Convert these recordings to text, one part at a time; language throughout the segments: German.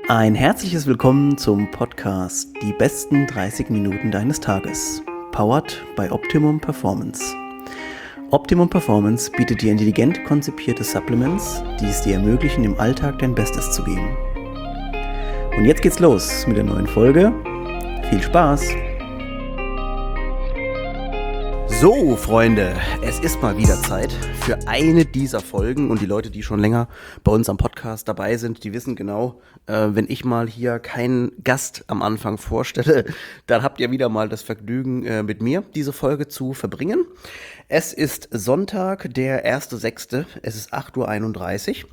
Ein herzliches Willkommen zum Podcast Die besten 30 Minuten deines Tages, powered by Optimum Performance. Optimum Performance bietet dir intelligent konzipierte Supplements, die es dir ermöglichen, im Alltag dein Bestes zu geben. Und jetzt geht's los mit der neuen Folge. Viel Spaß! So, Freunde, es ist mal wieder Zeit für eine dieser Folgen und die Leute, die schon länger bei uns am Podcast dabei sind, die wissen genau, wenn ich mal hier keinen Gast am Anfang vorstelle, dann habt ihr wieder mal das Vergnügen, mit mir diese Folge zu verbringen. Es ist Sonntag, der 1.6., es ist 8.31 Uhr.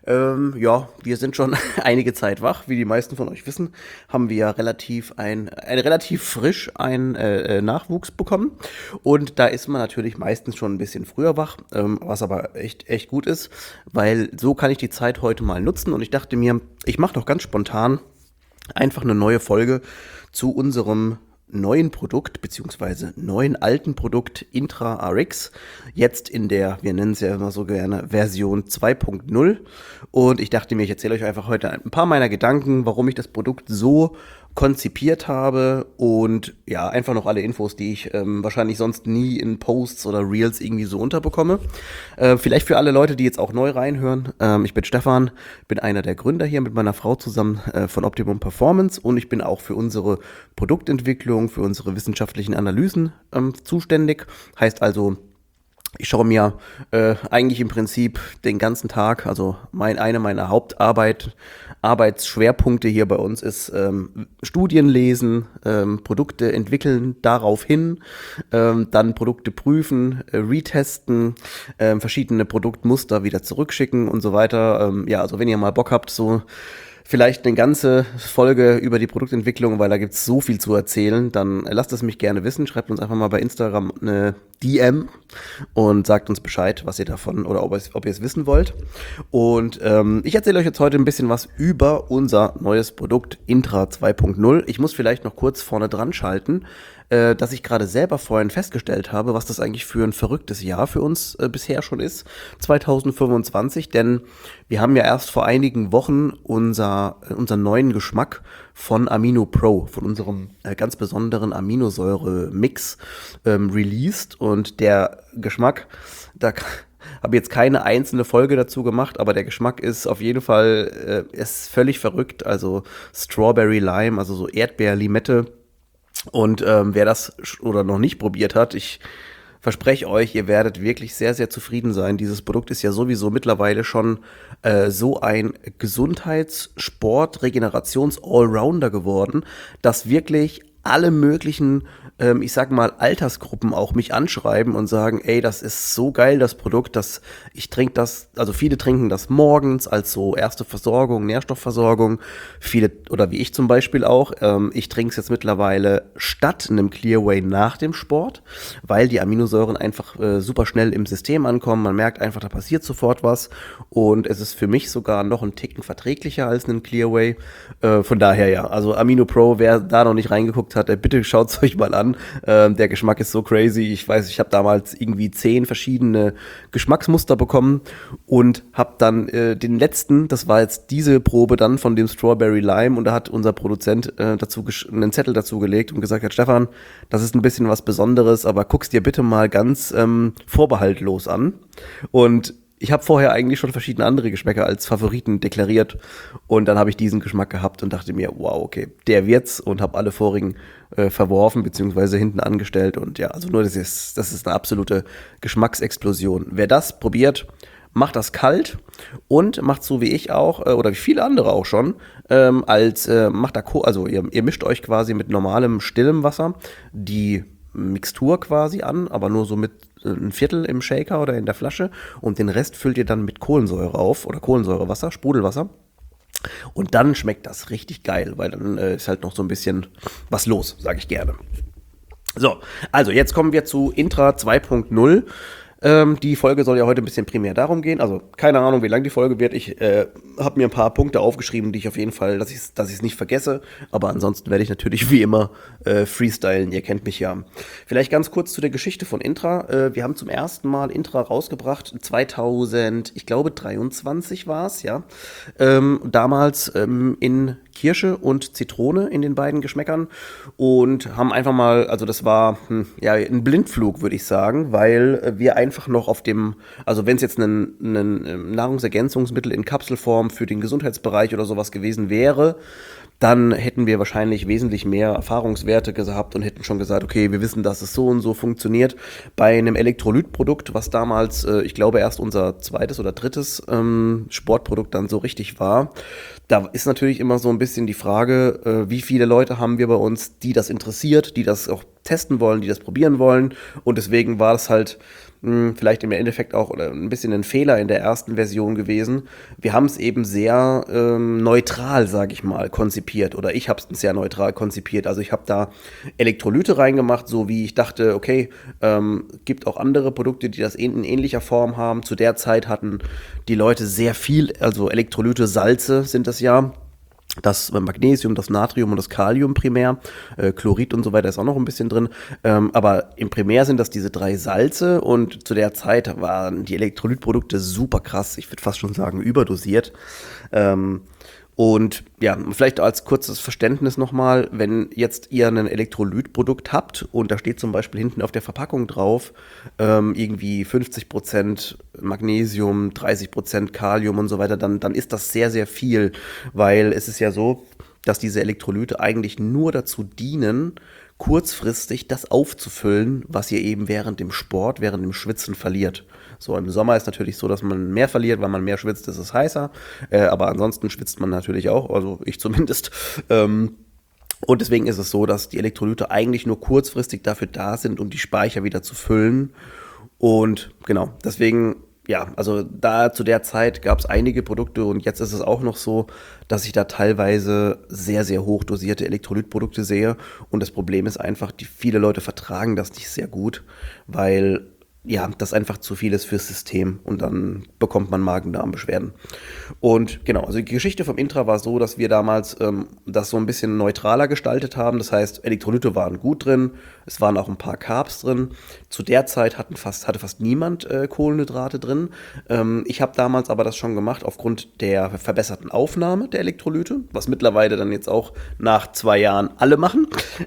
Wir sind schon einige Zeit wach. Wie die meisten von euch wissen, haben wir ja relativ frisch einen Nachwuchs bekommen. Und da ist man natürlich meistens schon ein bisschen früher wach, was aber echt gut ist, weil so kann ich die Zeit heute mal nutzen. Und ich dachte mir, ich mache doch ganz spontan einfach eine neue Folge zu unserem neuen Produkt, beziehungsweise neuen alten Produkt Intra-Rx, jetzt in der, wir nennen es ja immer so gerne, Version 2.0. Und ich dachte mir, ich erzähle euch einfach heute ein paar meiner Gedanken, warum ich das Produkt so konzipiert habe und ja, einfach noch alle Infos, die ich wahrscheinlich sonst nie in Posts oder Reels irgendwie so unterbekomme. Vielleicht für alle Leute, die jetzt auch neu reinhören. Ich bin Stefan, bin einer der Gründer hier mit meiner Frau zusammen von Optimum Performance und ich bin auch für unsere Produktentwicklung, für unsere wissenschaftlichen Analysen zuständig. Heißt also, ich schaue mir eigentlich im Prinzip den ganzen Tag, also eine meiner Arbeitsschwerpunkte hier bei uns ist Studien lesen, Produkte entwickeln, darauf hin, dann Produkte prüfen, retesten, verschiedene Produktmuster wieder zurückschicken und so weiter. Also wenn ihr mal Bock habt, so vielleicht eine ganze Folge über die Produktentwicklung, weil da gibt es so viel zu erzählen, dann lasst es mich gerne wissen. Schreibt uns einfach mal bei Instagram eine DM und sagt uns Bescheid, was ihr davon oder ob ihr es wissen wollt. Und ich erzähle euch jetzt heute ein bisschen was über unser neues Produkt Intra 2.0. Ich muss vielleicht noch kurz vorne dran schalten, dass ich gerade selber vorhin festgestellt habe, was das eigentlich für ein verrücktes Jahr für uns bisher schon ist, 2025, denn wir haben ja erst vor einigen Wochen unseren neuen Geschmack von Amino Pro, von unserem ganz besonderen Aminosäure-Mix released und der Geschmack, da habe jetzt keine einzelne Folge dazu gemacht, aber der Geschmack ist auf jeden Fall ist völlig verrückt, also Strawberry Lime, also so Erdbeer-Limette. Und wer das oder noch nicht probiert hat, ich verspreche euch, ihr werdet wirklich sehr, sehr zufrieden sein. Dieses Produkt ist ja sowieso mittlerweile schon so ein Gesundheitssport, Regenerations-Allrounder geworden, dass wirklich alle möglichen, ich sag mal, Altersgruppen auch mich anschreiben und sagen, ey, das ist so geil, das Produkt, dass ich trinke das, also viele trinken das morgens als so erste Versorgung, Nährstoffversorgung, viele, oder wie ich zum Beispiel auch, ich trinke es jetzt mittlerweile statt einem Clearway nach dem Sport, weil die Aminosäuren einfach super schnell im System ankommen, man merkt einfach, da passiert sofort was und es ist für mich sogar noch einen Ticken verträglicher als ein Clearway, von daher ja, also Amino Pro, wer da noch nicht reingeguckt hat, bitte schaut es euch mal an. Der Geschmack ist so crazy. Ich weiß, ich habe damals irgendwie 10 verschiedene Geschmacksmuster bekommen und habe dann den letzten, das war jetzt diese Probe dann von dem Strawberry Lime und da hat unser Produzent einen Zettel dazu gelegt und gesagt hat, Stefan, das ist ein bisschen was Besonderes, aber guck's dir bitte mal ganz vorbehaltlos an. Und ich habe vorher eigentlich schon verschiedene andere Geschmäcker als Favoriten deklariert und dann habe ich diesen Geschmack gehabt und dachte mir, wow, okay, der wird's und habe alle vorigen verworfen beziehungsweise hinten angestellt und ja, also nur das ist eine absolute Geschmacksexplosion. Wer das probiert, macht das kalt und macht so wie ich auch oder wie viele andere auch schon, ihr mischt euch quasi mit normalem stillem Wasser die Mixtur quasi an, aber nur so mit ein Viertel im Shaker oder in der Flasche und den Rest füllt ihr dann mit Kohlensäure auf oder Kohlensäurewasser, Sprudelwasser und dann schmeckt das richtig geil, weil dann ist halt noch so ein bisschen was los, sage ich gerne. So, also jetzt kommen wir zu Intra 2.0. Die Folge soll ja heute ein bisschen primär darum gehen. Also keine Ahnung, wie lang die Folge wird. Ich habe mir ein paar Punkte aufgeschrieben, die ich auf jeden Fall, dass ich es nicht vergesse. Aber ansonsten werde ich natürlich wie immer freestylen. Ihr kennt mich ja. Vielleicht ganz kurz zu der Geschichte von Intra. Wir haben zum ersten Mal Intra rausgebracht 2000, ich glaube 23 war es, ja. Damals in Kirsche und Zitrone in den beiden Geschmäckern und haben einfach mal, also das war ja ein Blindflug, würde ich sagen, weil wir einfach noch auf dem, also wenn es jetzt ein Nahrungsergänzungsmittel in Kapselform für den Gesundheitsbereich oder sowas gewesen wäre, dann hätten wir wahrscheinlich wesentlich mehr Erfahrungswerte gehabt und hätten schon gesagt, okay, wir wissen, dass es so und so funktioniert. Bei einem Elektrolytprodukt, was damals, ich glaube, erst unser zweites oder drittes Sportprodukt dann so richtig war, da ist natürlich immer so ein bisschen die Frage, wie viele Leute haben wir bei uns, die das interessiert, die das auch testen wollen, die das probieren wollen. Und deswegen war es halt vielleicht im Endeffekt auch oder ein bisschen ein Fehler in der ersten Version gewesen. Wir haben es eben sehr neutral, sage ich mal, konzipiert. Oder ich habe es sehr neutral konzipiert. Also ich habe da Elektrolyte reingemacht, so wie ich dachte, okay, gibt auch andere Produkte, die das in ähnlicher Form haben. Zu der Zeit hatten die Leute sehr viel, also Elektrolyte, Salze sind das ja. Das Magnesium, das Natrium und das Kalium primär, Chlorid und so weiter ist auch noch ein bisschen drin, aber im Primär sind das diese 3 Salze und zu der Zeit waren die Elektrolytprodukte super krass, ich würde fast schon sagen überdosiert. Und ja, vielleicht als kurzes Verständnis nochmal, wenn jetzt ihr ein Elektrolytprodukt habt und da steht zum Beispiel hinten auf der Verpackung drauf, irgendwie 50% Magnesium, 30% Kalium und so weiter, dann ist das sehr, sehr viel, weil es ist ja so, dass diese Elektrolyte eigentlich nur dazu dienen, kurzfristig das aufzufüllen, was ihr eben während dem Sport, während dem Schwitzen verliert. So, im Sommer ist natürlich so, dass man mehr verliert, weil man mehr schwitzt, ist es heißer. Aber ansonsten schwitzt man natürlich auch, also ich zumindest. Und deswegen ist es so, dass die Elektrolyte eigentlich nur kurzfristig dafür da sind, um die Speicher wieder zu füllen. Und genau, deswegen, ja, also da zu der Zeit gab es einige Produkte und jetzt ist es auch noch so, dass ich da teilweise sehr, sehr hoch dosierte Elektrolytprodukte sehe. Und das Problem ist einfach, viele Leute vertragen das nicht sehr gut, weil ja, das einfach zu viel ist fürs System und dann bekommt man Magen-Darm-Beschwerden. Und genau, also die Geschichte vom Intra war so, dass wir damals das so ein bisschen neutraler gestaltet haben. Das heißt, Elektrolyte waren gut drin, es waren auch ein paar Carbs drin. Zu der Zeit hatte fast niemand Kohlenhydrate drin. Ich habe damals aber das schon gemacht aufgrund der verbesserten Aufnahme der Elektrolyte, was mittlerweile dann jetzt auch nach 2 Jahren alle machen.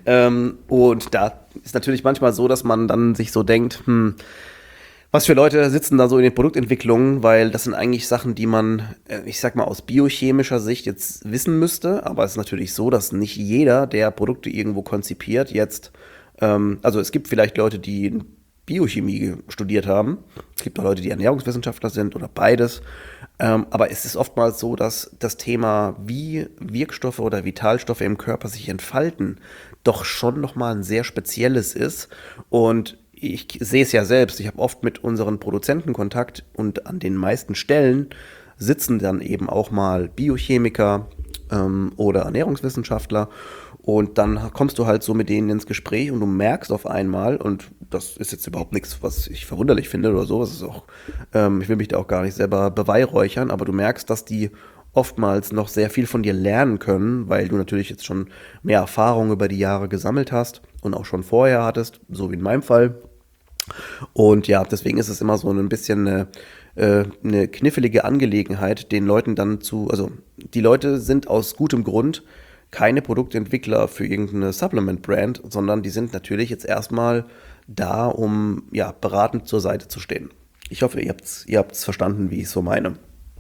Und da ist natürlich manchmal so, dass man dann sich so denkt, was für Leute sitzen da so in den Produktentwicklungen, weil das sind eigentlich Sachen, die man, ich sag mal, aus biochemischer Sicht jetzt wissen müsste. Aber es ist natürlich so, dass nicht jeder, der Produkte irgendwo konzipiert, jetzt, also es gibt vielleicht Leute, die Biochemie studiert haben. Es gibt auch Leute, die Ernährungswissenschaftler sind oder beides. Aber es ist oftmals so, dass das Thema, wie Wirkstoffe oder Vitalstoffe im Körper sich entfalten, doch schon nochmal ein sehr spezielles ist. Und ich sehe es ja selbst, ich habe oft mit unseren Produzenten Kontakt und an den meisten Stellen sitzen dann eben auch mal Biochemiker oder Ernährungswissenschaftler und dann kommst du halt so mit denen ins Gespräch und du merkst auf einmal, und das ist jetzt überhaupt nichts, was ich verwunderlich finde oder so, das ist auch, ich will mich da auch gar nicht selber beweihräuchern, aber du merkst, dass die oftmals noch sehr viel von dir lernen können, weil du natürlich jetzt schon mehr Erfahrung über die Jahre gesammelt hast und auch schon vorher hattest, so wie in meinem Fall. Und ja, deswegen ist es immer so ein bisschen eine knifflige Angelegenheit, den Leuten dann also die Leute sind aus gutem Grund keine Produktentwickler für irgendeine Supplement-Brand, sondern die sind natürlich jetzt erstmal da, um ja, beratend zur Seite zu stehen. Ich hoffe, ihr habt's verstanden, wie ich es so meine.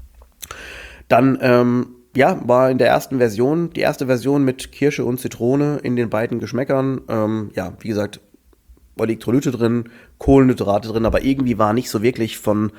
Dann ja, war in der ersten Version, die erste Version mit Kirsche und Zitrone in den beiden Geschmäckern. Ja, wie gesagt, Elektrolyte drin, Kohlenhydrate drin, aber irgendwie war nicht so wirklich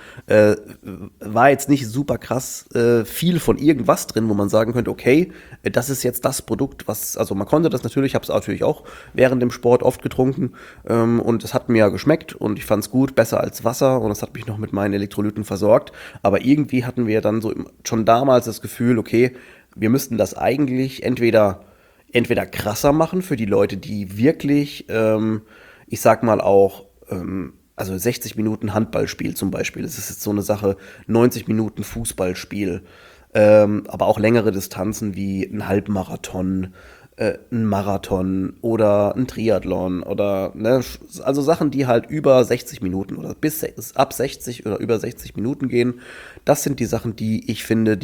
war jetzt nicht super krass viel von irgendwas drin, wo man sagen könnte, okay, das ist jetzt das Produkt, also man konnte das natürlich, ich habe es natürlich auch während dem Sport oft getrunken und es hat mir geschmeckt und ich fand es gut, besser als Wasser und es hat mich noch mit meinen Elektrolyten versorgt, aber irgendwie hatten wir dann so schon damals das Gefühl, okay, wir müssten das eigentlich entweder krasser machen für die Leute, die wirklich ich sag mal auch also 60 Minuten Handballspiel zum Beispiel. Das ist jetzt so eine Sache, 90 Minuten Fußballspiel, aber auch längere Distanzen wie ein Halbmarathon, ein Marathon oder ein Triathlon oder, ne, also Sachen, die halt über 60 Minuten oder ab 60 oder über 60 Minuten gehen. Das sind die Sachen, die ich finde,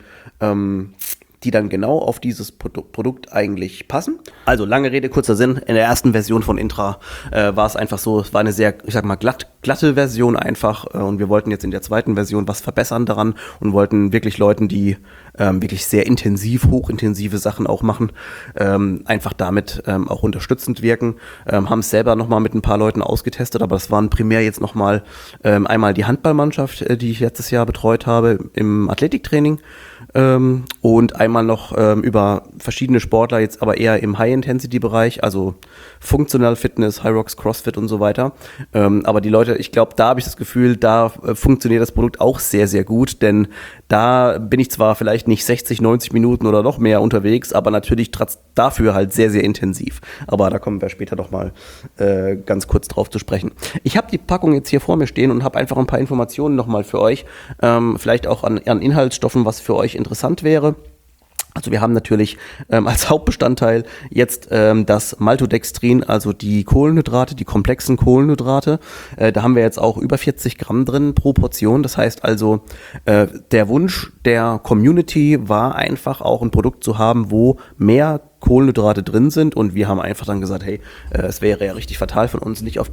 die dann genau auf dieses Produkt eigentlich passen. Also lange Rede, kurzer Sinn. In der ersten Version von Intra war es einfach so, es war eine sehr, ich sag mal, glatte Version einfach. Und wir wollten jetzt in der zweiten Version was verbessern daran und wollten wirklich Leuten, die wirklich sehr hochintensive Sachen auch machen, einfach damit auch unterstützend wirken. Haben es selber nochmal mit ein paar Leuten ausgetestet, aber das waren primär jetzt nochmal einmal die Handballmannschaft, die ich letztes Jahr betreut habe im Athletiktraining, und einmal noch über verschiedene Sportler, jetzt aber eher im High-Intensity-Bereich, also Functional Fitness, High Rocks, CrossFit und so weiter. Aber die Leute, ich glaube, da habe ich das Gefühl, da funktioniert das Produkt auch sehr, sehr gut, denn da bin ich zwar vielleicht nicht 60, 90 Minuten oder noch mehr unterwegs, aber natürlich dafür halt sehr, sehr intensiv. Aber da kommen wir später noch mal ganz kurz drauf zu sprechen. Ich habe die Packung jetzt hier vor mir stehen und habe einfach ein paar Informationen noch mal für euch, vielleicht auch an Inhaltsstoffen, was für euch interessant wäre. Also wir haben natürlich als Hauptbestandteil jetzt das Maltodextrin, also die Kohlenhydrate, die komplexen Kohlenhydrate. Da haben wir jetzt auch über 40 Gramm drin pro Portion. Das heißt also, der Wunsch der Community war einfach auch ein Produkt zu haben, wo mehr Kohlenhydrate drin sind, und wir haben einfach dann gesagt, hey, es wäre ja richtig fatal von uns, nicht auf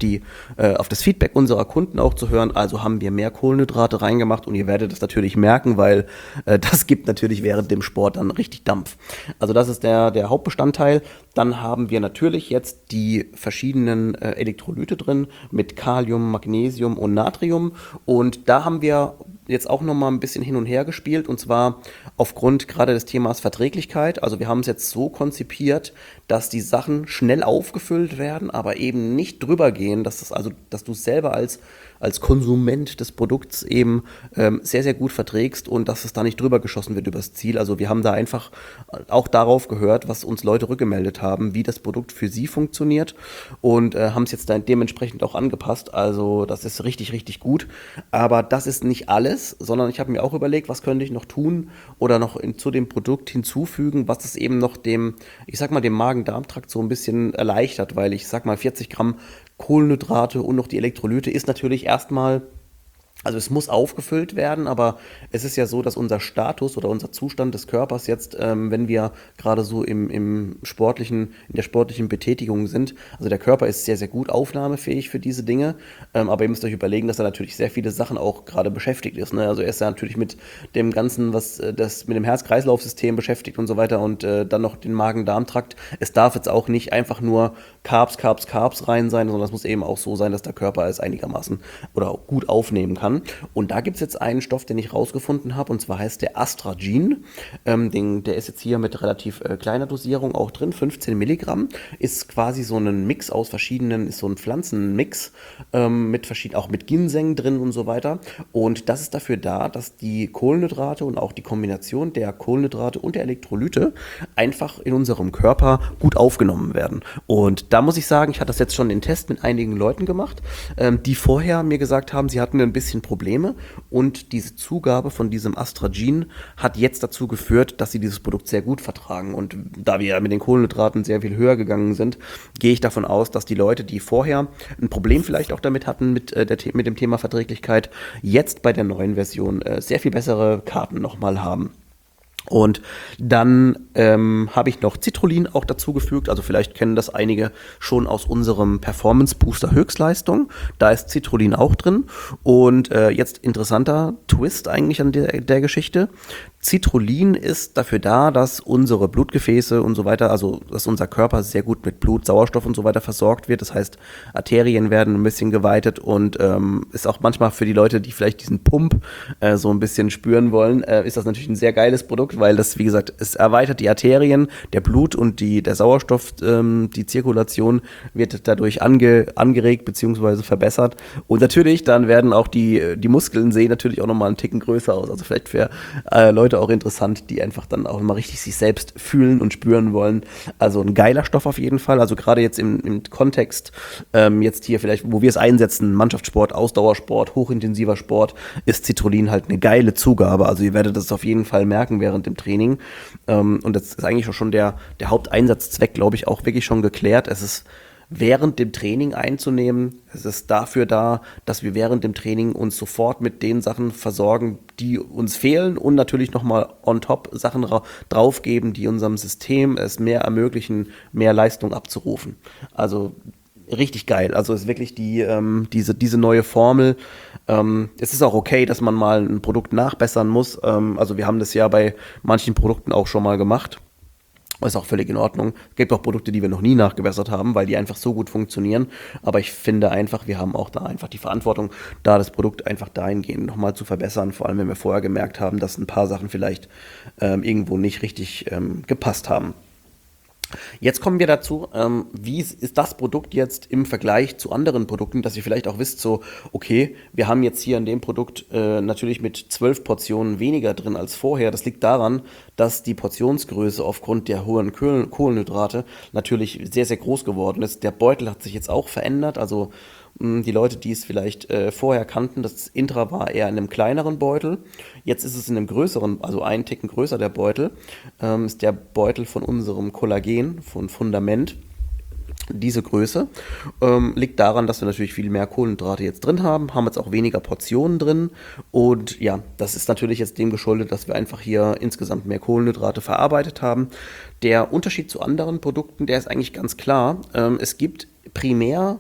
das Feedback unserer Kunden auch zu hören, also haben wir mehr Kohlenhydrate reingemacht, und ihr werdet das natürlich merken, weil das gibt natürlich während dem Sport dann richtig Dampf. Also das ist der Hauptbestandteil. Dann haben wir natürlich jetzt die verschiedenen Elektrolyte drin mit Kalium, Magnesium und Natrium, und da haben wir jetzt auch nochmal ein bisschen hin und her gespielt, und zwar aufgrund gerade des Themas Verträglichkeit. Also wir haben es jetzt so konzipiert, dass die Sachen schnell aufgefüllt werden, aber eben nicht drüber gehen, dass du es selber als Konsument des Produkts eben sehr, sehr gut verträgst und dass es da nicht drüber geschossen wird übers Ziel. Also wir haben da einfach auch darauf gehört, was uns Leute rückgemeldet haben, wie das Produkt für sie funktioniert, und haben es jetzt dann dementsprechend auch angepasst. Also das ist richtig, richtig gut. Aber das ist nicht alles, sondern ich habe mir auch überlegt, was könnte ich noch tun oder noch zu dem Produkt hinzufügen, was es eben noch dem Magen-Darm-Trakt so ein bisschen erleichtert, weil ich sag mal 40 Gramm Kohlenhydrate und noch die Elektrolyte ist natürlich erstmal, also es muss aufgefüllt werden, aber es ist ja so, dass unser Status oder unser Zustand des Körpers jetzt, wenn wir gerade so in der sportlichen Betätigung sind, also der Körper ist sehr, sehr gut aufnahmefähig für diese Dinge, aber ihr müsst euch überlegen, dass er natürlich sehr viele Sachen auch gerade beschäftigt ist, ne? Also er ist ja natürlich mit dem Ganzen, was das mit dem Herz-Kreislauf-System beschäftigt und so weiter, und dann noch den Magen-Darm-Trakt. Es darf jetzt auch nicht einfach nur Carbs rein sein, sondern es muss eben auch so sein, dass der Körper es einigermaßen oder auch gut aufnehmen kann. Und da gibt es jetzt einen Stoff, den ich rausgefunden habe, und zwar heißt der Astragin. Der ist jetzt hier mit relativ kleiner Dosierung auch drin, 15 Milligramm. Ist quasi so ein Mix aus verschiedenen, ist so ein Pflanzenmix auch mit Ginseng drin und so weiter. Und das ist dafür da, dass die Kohlenhydrate und auch die Kombination der Kohlenhydrate und der Elektrolyte einfach in unserem Körper gut aufgenommen werden. Und da muss ich sagen, ich hatte das jetzt schon den Test mit einigen Leuten gemacht, die vorher mir gesagt haben, sie hatten ein bisschen Probleme, und diese Zugabe von diesem Astragin hat jetzt dazu geführt, dass sie dieses Produkt sehr gut vertragen, und da wir mit den Kohlenhydraten sehr viel höher gegangen sind, gehe ich davon aus, dass die Leute, die vorher ein Problem vielleicht auch damit hatten mit dem Thema Verträglichkeit, jetzt bei der neuen Version sehr viel bessere Karten nochmal haben. Und dann habe ich noch Citrullin auch dazugefügt, also vielleicht kennen das einige schon aus unserem Performance Booster Höchstleistung, da ist Citrullin auch drin, und jetzt interessanter Twist eigentlich an der Geschichte. Citrullin ist dafür da, dass unsere Blutgefäße und so weiter, also dass unser Körper sehr gut mit Blut, Sauerstoff und so weiter versorgt wird. Das heißt, Arterien werden ein bisschen geweitet, und ist auch manchmal für die Leute, die vielleicht diesen Pump so ein bisschen spüren wollen, ist das natürlich ein sehr geiles Produkt. Produkt, weil das, wie gesagt, es erweitert die Arterien, der Blut und der Sauerstoff, die Zirkulation wird dadurch angeregt bzw. verbessert. Und natürlich, dann werden auch die Muskeln sehen natürlich auch nochmal einen Ticken größer aus. Also vielleicht für Leute auch interessant, die einfach dann auch mal richtig sich selbst fühlen und spüren wollen. Also ein geiler Stoff auf jeden Fall. Also gerade jetzt im Kontext, jetzt hier vielleicht, wo wir es einsetzen, Mannschaftssport, Ausdauersport, hochintensiver Sport, ist Citrullin halt eine geile Zugabe. Also ihr werdet das auf jeden Fall merken während dem Training. Und das ist eigentlich auch schon der Haupteinsatzzweck, glaube ich, auch wirklich schon geklärt. Es ist während dem Training einzunehmen. Es ist dafür da, dass wir während dem Training uns sofort mit den Sachen versorgen, die uns fehlen und natürlich nochmal on top Sachen draufgeben, die unserem System es mehr ermöglichen, mehr Leistung abzurufen. Also richtig geil. Also ist wirklich diese neue Formel. Es ist auch okay, dass man mal ein Produkt nachbessern muss. Also wir haben das ja bei manchen Produkten auch schon mal gemacht. Ist auch völlig in Ordnung. Es gibt auch Produkte, die wir noch nie nachgebessert haben, weil die einfach so gut funktionieren. Aber ich finde einfach, wir haben auch da einfach die Verantwortung, da das Produkt einfach dahingehend nochmal zu verbessern. Vor allem, wenn wir vorher gemerkt haben, dass ein paar Sachen vielleicht irgendwo nicht richtig gepasst haben. Jetzt kommen wir dazu, wie ist das Produkt jetzt im Vergleich zu anderen Produkten, dass ihr vielleicht auch wisst, so, okay, wir haben jetzt hier in dem Produkt natürlich mit 12 Portionen weniger drin als vorher. Das liegt daran, dass die Portionsgröße aufgrund der hohen Kohlenhydrate natürlich sehr, sehr groß geworden ist. Der Beutel hat sich jetzt auch verändert, also die Leute, die es vielleicht vorher kannten, das Intra war eher in einem kleineren Beutel. Jetzt ist es in einem größeren, also einen Ticken größer der Beutel. Ist der Beutel von unserem Kollagen, von Fundament. Diese Größe liegt daran, dass wir natürlich viel mehr Kohlenhydrate jetzt drin haben jetzt auch weniger Portionen drin und ja, das ist natürlich jetzt dem geschuldet, dass wir einfach hier insgesamt mehr Kohlenhydrate verarbeitet haben. Der Unterschied zu anderen Produkten, der ist eigentlich ganz klar. Es gibt primär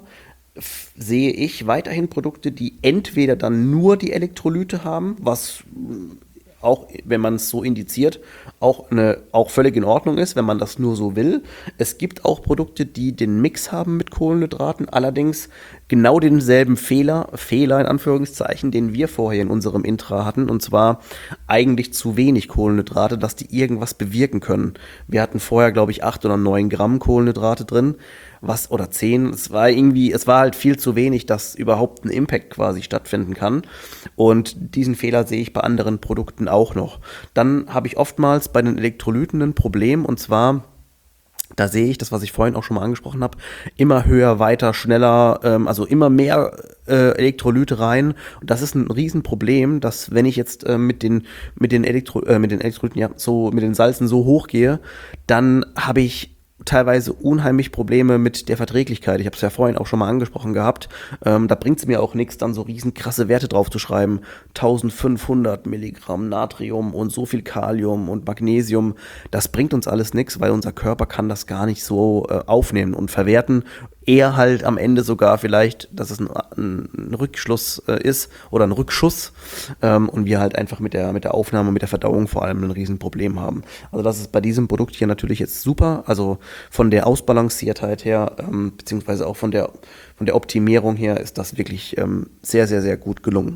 sehe ich weiterhin Produkte, die entweder dann nur die Elektrolyte haben, was auch, wenn man es so indiziert, auch völlig in Ordnung ist, wenn man das nur so will. Es gibt auch Produkte, die den Mix haben mit Kohlenhydraten, allerdings genau denselben Fehler in Anführungszeichen, den wir vorher in unserem Intra hatten, und zwar eigentlich zu wenig Kohlenhydrate, dass die irgendwas bewirken können. Wir hatten vorher, glaube ich, 8 oder 9 Gramm Kohlenhydrate drin, oder 10, es war halt viel zu wenig, dass überhaupt ein Impact quasi stattfinden kann. Und diesen Fehler sehe ich bei anderen Produkten auch noch. Dann habe ich oftmals bei den Elektrolyten ein Problem, und zwar, da sehe ich das, was ich vorhin auch schon mal angesprochen habe, immer höher, weiter, schneller, also immer mehr Elektrolyte rein. Und das ist ein Riesenproblem, dass wenn ich jetzt mit den Elektrolyten, ja, so mit den Salzen so hochgehe, dann habe ich teilweise unheimlich Probleme mit der Verträglichkeit. Ich habe es ja vorhin auch schon mal angesprochen gehabt. Da bringt es mir auch nichts, dann so riesen krasse Werte drauf zu schreiben. 1500 Milligramm Natrium und so viel Kalium und Magnesium. Das bringt uns alles nichts, weil unser Körper kann das gar nicht so aufnehmen und verwerten. Eher halt am Ende sogar vielleicht, dass es ein Rückschluss ist oder ein Rückschuss und wir halt einfach mit der Aufnahme, mit der Verdauung vor allem ein Riesenproblem haben. Also das ist bei diesem Produkt hier natürlich jetzt super, also von der Ausbalanciertheit her, beziehungsweise auch von der Optimierung her ist das wirklich sehr, sehr, sehr gut gelungen.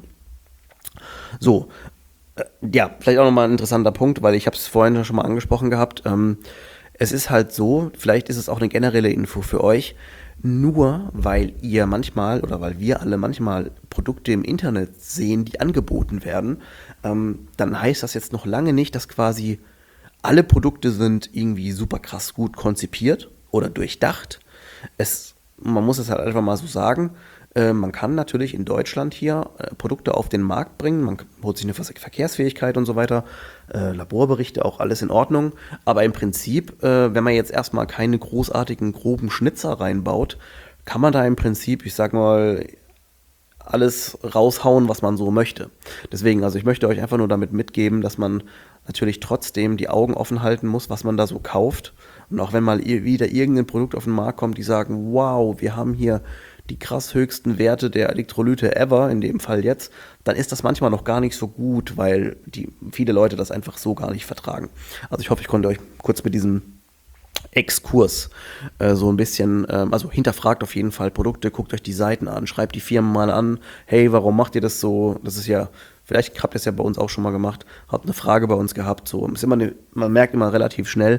So, ja, vielleicht auch nochmal ein interessanter Punkt, weil ich habe es vorhin schon mal angesprochen gehabt. Es ist halt so, vielleicht ist es auch eine generelle Info für euch, nur weil ihr manchmal oder weil wir alle manchmal Produkte im Internet sehen, die angeboten werden, dann heißt das jetzt noch lange nicht, dass quasi alle Produkte sind irgendwie super krass gut konzipiert oder durchdacht. Man muss es halt einfach mal so sagen, man kann natürlich in Deutschland hier Produkte auf den Markt bringen, man holt sich eine Verkehrsfähigkeit und so weiter, Laborberichte, auch alles in Ordnung, aber im Prinzip, wenn man jetzt erstmal keine großartigen, groben Schnitzer reinbaut, kann man da im Prinzip, ich sag mal, alles raushauen, was man so möchte. Deswegen, also ich möchte euch einfach nur damit mitgeben, dass man natürlich trotzdem die Augen offen halten muss, was man da so kauft. Und auch wenn mal wieder irgendein Produkt auf den Markt kommt, die sagen, wow, wir haben hier die krass höchsten Werte der Elektrolyte ever, in dem Fall jetzt, dann ist das manchmal noch gar nicht so gut, weil viele Leute das einfach so gar nicht vertragen. Also ich hoffe, ich konnte euch kurz mit diesem Exkurs. So ein bisschen, also hinterfragt auf jeden Fall Produkte, guckt euch die Seiten an, schreibt die Firmen mal an, hey, warum macht ihr das so? Das ist ja, vielleicht habt ihr es ja bei uns auch schon mal gemacht, habt eine Frage bei uns gehabt, so, ist immer man merkt immer relativ schnell,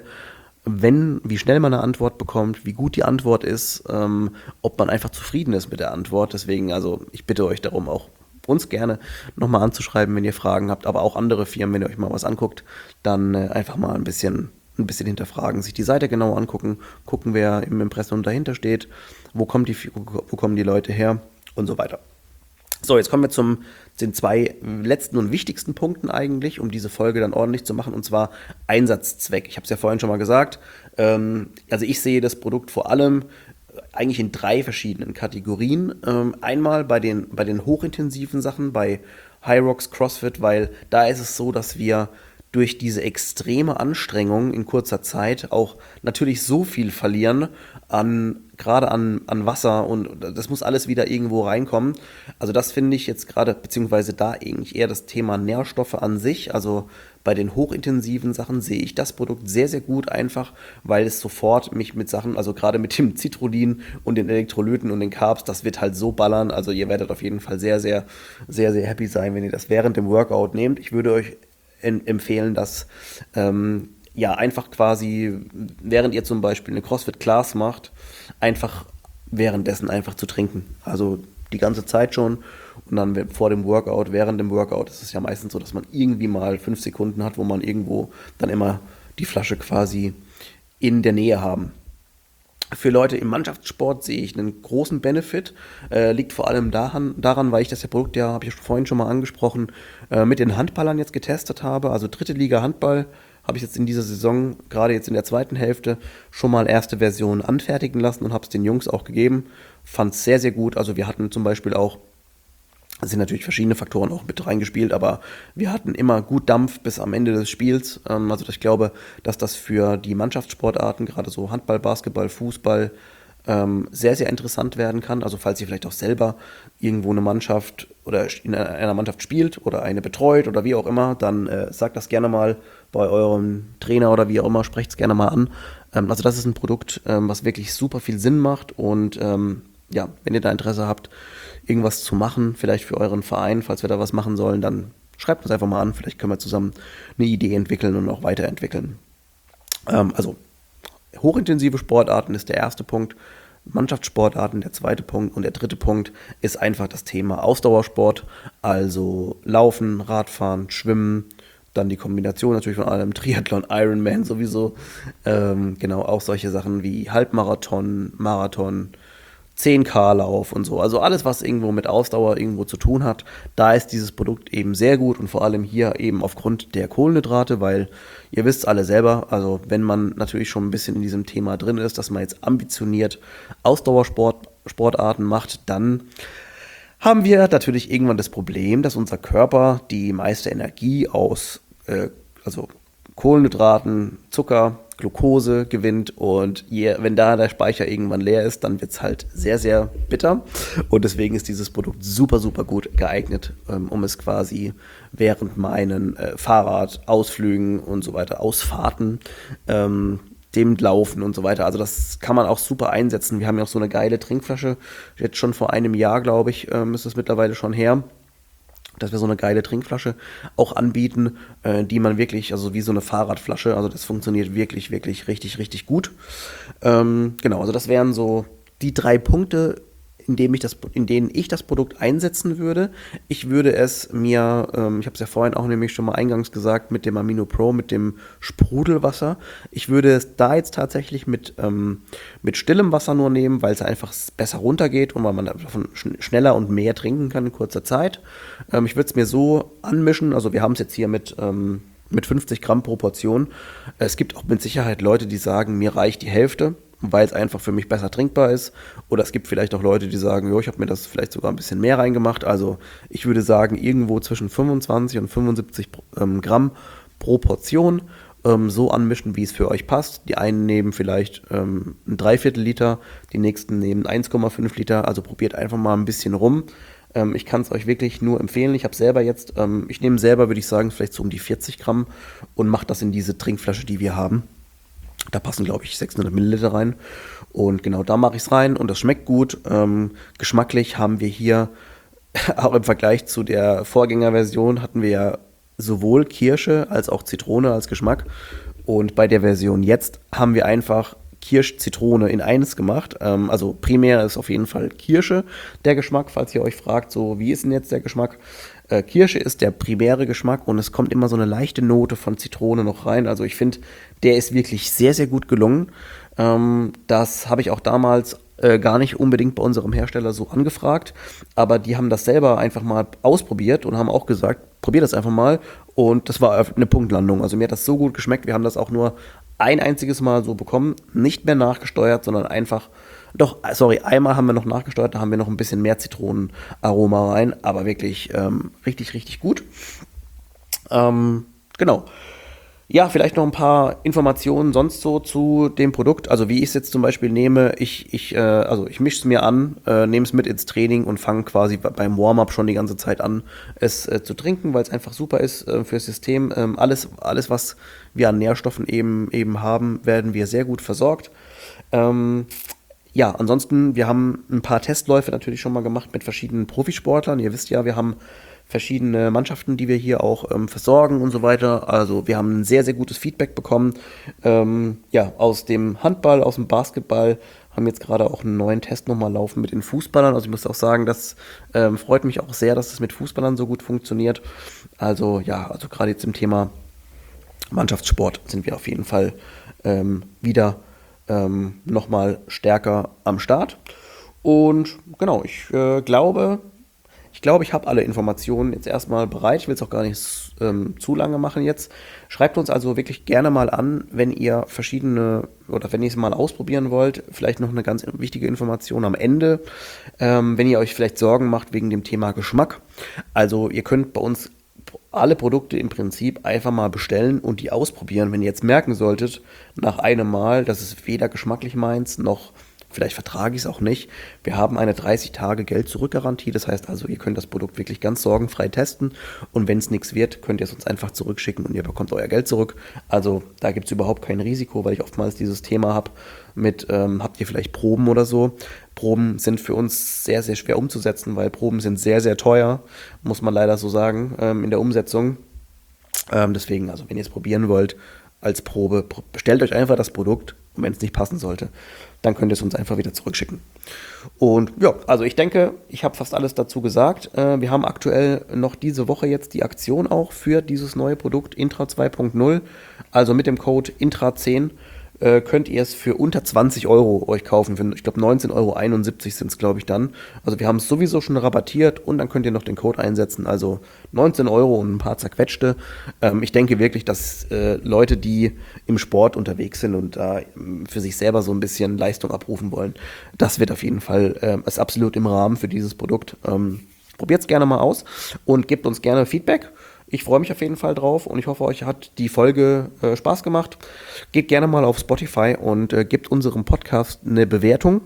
wie schnell man eine Antwort bekommt, wie gut die Antwort ist, ob man einfach zufrieden ist mit der Antwort. Deswegen, also ich bitte euch darum auch, uns gerne nochmal anzuschreiben, wenn ihr Fragen habt, aber auch andere Firmen, wenn ihr euch mal was anguckt, dann einfach mal ein bisschen hinterfragen, sich die Seite genau angucken, gucken, wer im Impressum dahinter steht, wo kommen die Leute her und so weiter. So, jetzt kommen wir zu den zwei letzten und wichtigsten Punkten eigentlich, um diese Folge dann ordentlich zu machen, und zwar Einsatzzweck. Ich habe es ja vorhin schon mal gesagt. Also ich sehe das Produkt vor allem eigentlich in 3 verschiedenen Kategorien. Einmal bei den hochintensiven Sachen, bei Hyrox, CrossFit, weil da ist es so, dass wir durch diese extreme Anstrengung in kurzer Zeit auch natürlich so viel verlieren gerade an Wasser, und das muss alles wieder irgendwo reinkommen. Also das finde ich jetzt gerade, beziehungsweise da eigentlich eher das Thema Nährstoffe an sich. Also bei den hochintensiven Sachen sehe ich das Produkt sehr, sehr gut, einfach weil es sofort mich mit Sachen, also gerade mit dem Citrullin und den Elektrolyten und den Carbs, das wird halt so ballern. Also ihr werdet auf jeden Fall sehr, sehr, sehr, sehr happy sein, wenn ihr das während dem Workout nehmt. Ich würde euch empfehlen, dass ja, einfach quasi, während ihr zum Beispiel eine CrossFit-Class macht, einfach währenddessen einfach zu trinken. Also die ganze Zeit schon, und dann vor dem Workout, während dem Workout, ist es ja meistens so, dass man irgendwie mal 5 Sekunden hat, wo man irgendwo dann immer die Flasche quasi in der Nähe haben. Für Leute im Mannschaftssport sehe ich einen großen Benefit. Liegt vor allem daran, weil ich das Produkt, ja, habe ich vorhin schon mal angesprochen, mit den Handballern jetzt getestet habe. Also 3. Liga Handball habe ich jetzt in dieser Saison, gerade jetzt in der zweiten Hälfte, schon mal erste Versionen anfertigen lassen und habe es den Jungs auch gegeben. Fand es sehr, sehr gut. Also wir hatten zum Beispiel auch, es sind natürlich verschiedene Faktoren auch mit reingespielt, aber wir hatten immer gut Dampf bis am Ende des Spiels. Also ich glaube, dass das für die Mannschaftssportarten, gerade so Handball, Basketball, Fußball, sehr, sehr interessant werden kann. Also falls ihr vielleicht auch selber irgendwo eine Mannschaft oder in einer Mannschaft spielt oder eine betreut oder wie auch immer, dann sagt das gerne mal bei eurem Trainer oder wie auch immer, sprecht es gerne mal an. Also das ist ein Produkt, was wirklich super viel Sinn macht, und ja, wenn ihr da Interesse habt, irgendwas zu machen, vielleicht für euren Verein, falls wir da was machen sollen, dann schreibt uns einfach mal an. Vielleicht können wir zusammen eine Idee entwickeln und auch weiterentwickeln. Also hochintensive Sportarten ist der erste Punkt, Mannschaftssportarten der zweite Punkt, und der dritte Punkt ist einfach das Thema Ausdauersport, also Laufen, Radfahren, Schwimmen, dann die Kombination natürlich von allem, Triathlon, Ironman sowieso, genau, auch solche Sachen wie Halbmarathon, Marathon, 10K-Lauf und so. Also alles, was irgendwo mit Ausdauer irgendwo zu tun hat, da ist dieses Produkt eben sehr gut, und vor allem hier eben aufgrund der Kohlenhydrate, weil ihr wisst alle selber, also wenn man natürlich schon ein bisschen in diesem Thema drin ist, dass man jetzt ambitioniert Ausdauersportarten macht, dann haben wir natürlich irgendwann das Problem, dass unser Körper die meiste Energie aus also Kohlenhydraten, Zucker, Glucose gewinnt, und wenn da der Speicher irgendwann leer ist, dann wird es halt sehr, sehr bitter, und deswegen ist dieses Produkt super, super gut geeignet, um es quasi während meinen Fahrradausflügen und so weiter, Ausfahrten, dem Laufen und so weiter, also das kann man auch super einsetzen. Wir haben ja auch so eine geile Trinkflasche, jetzt schon vor einem Jahr, glaube ich, ist es mittlerweile schon her, dass wir so eine geile Trinkflasche auch anbieten, die man wirklich, also wie so eine Fahrradflasche, also das funktioniert wirklich, wirklich richtig, richtig gut. Genau, also das wären so die 3 Punkte, in denen ich das Produkt einsetzen würde. Ich würde es mir, ich habe es ja vorhin auch nämlich schon mal eingangs gesagt, mit dem Amino Pro, mit dem Sprudelwasser, ich würde es da jetzt tatsächlich mit stillem Wasser nur nehmen, weil es einfach besser runtergeht und weil man davon schneller und mehr trinken kann in kurzer Zeit. Ich würde es mir so anmischen, also wir haben es jetzt hier mit 50 Gramm pro Portion. Es gibt auch mit Sicherheit Leute, die sagen, mir reicht die Hälfte, weil es einfach für mich besser trinkbar ist. Oder es gibt vielleicht auch Leute, die sagen, jo, ich habe mir das vielleicht sogar ein bisschen mehr reingemacht. Also ich würde sagen, irgendwo zwischen 25 und 75 Gramm pro Portion, so anmischen, wie es für euch passt. Die einen nehmen vielleicht ein Dreiviertel Liter, die nächsten nehmen 1,5 Liter. Also probiert einfach mal ein bisschen rum. Ich kann es euch wirklich nur empfehlen. Ich habe selber jetzt, ich nehme selber, würde ich sagen, vielleicht so um die 40 Gramm und mache das in diese Trinkflasche, die wir haben. Da passen, glaube ich, 600 Milliliter rein. Und genau da mache ich es rein und das schmeckt gut. Geschmacklich haben wir hier, auch im Vergleich zu der Vorgängerversion, hatten wir ja sowohl Kirsche als auch Zitrone als Geschmack. Und bei der Version jetzt haben wir einfach Kirsch-Zitrone in eines gemacht. Also primär ist auf jeden Fall Kirsche der Geschmack, falls ihr euch fragt, so wie ist denn jetzt der Geschmack? Kirsche ist der primäre Geschmack und es kommt immer so eine leichte Note von Zitrone noch rein. Also ich finde, der ist wirklich sehr, sehr gut gelungen. Das habe ich auch damals gar nicht unbedingt bei unserem Hersteller so angefragt, aber die haben das selber einfach mal ausprobiert und haben auch gesagt, probier das einfach mal und das war eine Punktlandung. Also mir hat das so gut geschmeckt, wir haben das auch nur ein einziges Mal so bekommen, nicht mehr nachgesteuert, sondern einfach, einmal haben wir noch nachgesteuert, da haben wir noch ein bisschen mehr Zitronenaroma rein, aber wirklich richtig, richtig gut. Genau. Ja, vielleicht noch ein paar Informationen sonst so zu dem Produkt. Also wie ich es jetzt zum Beispiel nehme, ich mische es mir an, nehme es mit ins Training und fange quasi beim Warm-up schon die ganze Zeit an, es zu trinken, weil es einfach super ist fürs System. Alles, was wir an Nährstoffen eben haben, werden wir sehr gut versorgt. Ja, ansonsten, wir haben ein paar Testläufe natürlich schon mal gemacht mit verschiedenen Profisportlern. Ihr wisst ja, wir haben verschiedene Mannschaften, die wir hier auch versorgen und so weiter. Also wir haben ein sehr, sehr gutes Feedback bekommen. Aus dem Handball, aus dem Basketball haben jetzt gerade auch einen neuen Test nochmal laufen mit den Fußballern. Also ich muss auch sagen, das freut mich auch sehr, dass es mit Fußballern so gut funktioniert. Also gerade jetzt im Thema Mannschaftssport sind wir auf jeden Fall wieder nochmal stärker am Start. Und genau, ich glaube, ich habe alle Informationen jetzt erstmal bereit. Ich will es auch gar nicht zu lange machen jetzt. Schreibt uns also wirklich gerne mal an, wenn ihr wenn ihr es mal ausprobieren wollt. Vielleicht noch eine ganz wichtige Information am Ende, wenn ihr euch vielleicht Sorgen macht wegen dem Thema Geschmack. Also ihr könnt bei uns alle Produkte im Prinzip einfach mal bestellen und die ausprobieren. Wenn ihr jetzt merken solltet, nach einem Mal, dass es weder geschmacklich meins, noch vielleicht vertrage ich es auch nicht. Wir haben eine 30-Tage-Geld-Zurück-Garantie. Das heißt also, ihr könnt das Produkt wirklich ganz sorgenfrei testen. Und wenn es nichts wird, könnt ihr es uns einfach zurückschicken und ihr bekommt euer Geld zurück. Also da gibt es überhaupt kein Risiko, weil ich oftmals dieses Thema habe mit, habt ihr vielleicht Proben oder so. Proben sind für uns sehr, sehr schwer umzusetzen, weil Proben sind sehr, sehr teuer, muss man leider so sagen, in der Umsetzung. Deswegen, also wenn ihr es probieren wollt, als Probe, bestellt euch einfach das Produkt und wenn es nicht passen sollte, dann könnt ihr es uns einfach wieder zurückschicken. Und ja, also ich denke, ich habe fast alles dazu gesagt. Wir haben aktuell noch diese Woche jetzt die Aktion auch für dieses neue Produkt Intra 2.0. Also mit dem Code INTRA10 könnt ihr es für unter 20 Euro euch kaufen. Für, ich glaube 19,71 Euro sind es, glaube ich, dann. Also wir haben es sowieso schon rabattiert und dann könnt ihr noch den Code einsetzen. Also 19 Euro und ein paar zerquetschte. Ich denke wirklich, dass Leute, die im Sport unterwegs sind und für sich selber so ein bisschen Leistung abrufen wollen, das wird auf jeden Fall ist absolut im Rahmen für dieses Produkt. Probiert es gerne mal aus und gebt uns gerne Feedback. Ich freue mich auf jeden Fall drauf und ich hoffe, euch hat die Folge Spaß gemacht. Geht gerne mal auf Spotify und gebt unserem Podcast eine Bewertung,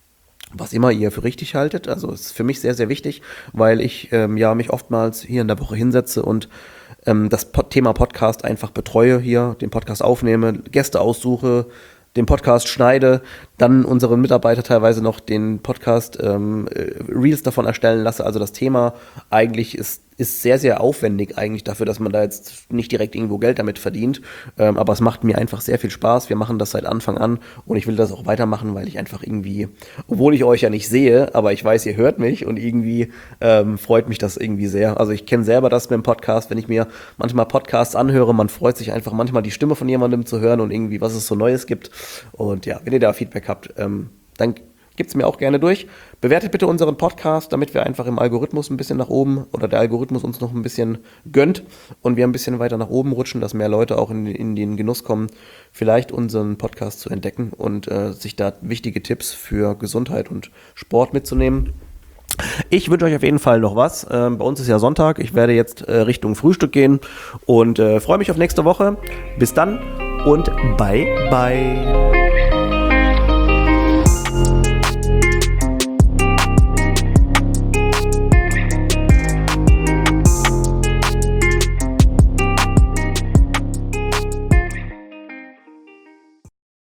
was immer ihr für richtig haltet. Also ist für mich sehr, sehr wichtig, weil ich mich oftmals hier in der Woche hinsetze und das Thema Podcast einfach betreue hier, den Podcast aufnehme, Gäste aussuche, den Podcast schneide, dann unseren Mitarbeiter teilweise noch den Podcast Reels davon erstellen lasse. Also das Thema eigentlich ist sehr, sehr aufwendig eigentlich dafür, dass man da jetzt nicht direkt irgendwo Geld damit verdient. Aber es macht mir einfach sehr viel Spaß. Wir machen das seit Anfang an und ich will das auch weitermachen, weil ich einfach irgendwie, obwohl ich euch ja nicht sehe, aber ich weiß, ihr hört mich und irgendwie freut mich das irgendwie sehr. Also ich kenne selber das mit dem Podcast, wenn ich mir manchmal Podcasts anhöre, man freut sich einfach manchmal die Stimme von jemandem zu hören und irgendwie, was es so Neues gibt. Und ja, wenn ihr da Feedback habt, dann gebt es mir auch gerne durch. Bewertet bitte unseren Podcast, damit wir einfach im Algorithmus ein bisschen nach oben oder der Algorithmus uns noch ein bisschen gönnt und wir ein bisschen weiter nach oben rutschen, dass mehr Leute auch in den Genuss kommen, vielleicht unseren Podcast zu entdecken und sich da wichtige Tipps für Gesundheit und Sport mitzunehmen. Ich wünsche euch auf jeden Fall noch was. Bei uns ist ja Sonntag. Ich werde jetzt Richtung Frühstück gehen und freue mich auf nächste Woche. Bis dann und bye, bye.